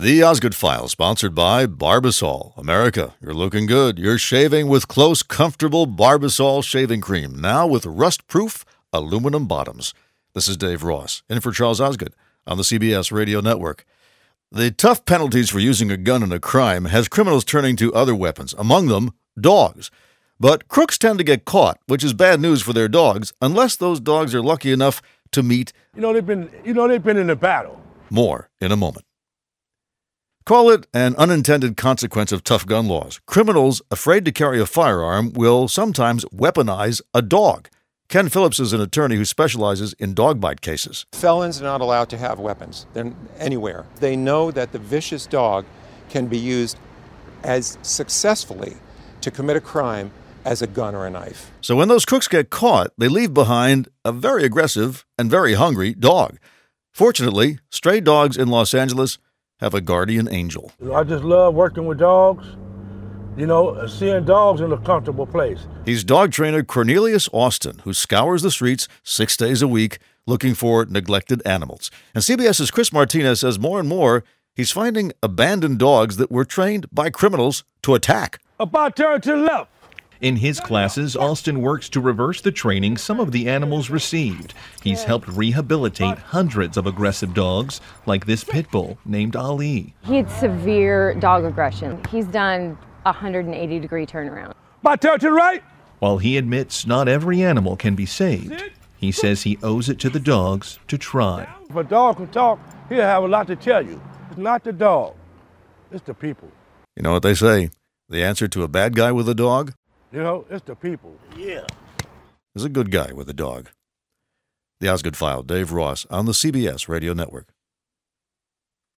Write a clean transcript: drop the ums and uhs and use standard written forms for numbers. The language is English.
The Osgood File, sponsored by Barbasol. America, you're looking good. You're shaving with close, comfortable Barbasol shaving cream, now with rust-proof aluminum bottoms. This is Dave Ross, in for Charles Osgood on the CBS Radio Network. The tough penalties for using a gun in a crime has criminals turning to other weapons, among them dogs. But crooks tend to get caught, which is bad news for their dogs, unless those dogs are lucky enough to meet. They've been in a battle. More in a moment. Call it an unintended consequence of tough gun laws. Criminals afraid to carry a firearm will sometimes weaponize a dog. Ken Phillips is an attorney who specializes in dog bite cases. Felons are not allowed to have weapons. They're anywhere. They know that the vicious dog can be used as successfully to commit a crime as a gun or a knife. So when those crooks get caught, they leave behind a very aggressive and very hungry dog. Fortunately, stray dogs in Los Angeles have a guardian angel. I just love working with dogs, seeing dogs in a comfortable place. He's dog trainer Cornelius Austin, who scours the streets 6 days a week looking for neglected animals. And CBS's Chris Martinez says more and more he's finding abandoned dogs that were trained by criminals to attack. About turn to the left. In his classes, Austin works to reverse the training some of the animals received. He's helped rehabilitate hundreds of aggressive dogs, like this pit bull named Ali. He had severe dog aggression. He's done a 180-degree turnaround. About turn to the right. While he admits not every animal can be saved, he says he owes it to the dogs to try. If a dog can talk, he'll have a lot to tell you. It's not the dog, it's the people. You know what they say? The answer to a bad guy with a dog? It's the people. Yeah. Is a good guy with a dog. The Osgood File, Dave Ross on the CBS Radio Network.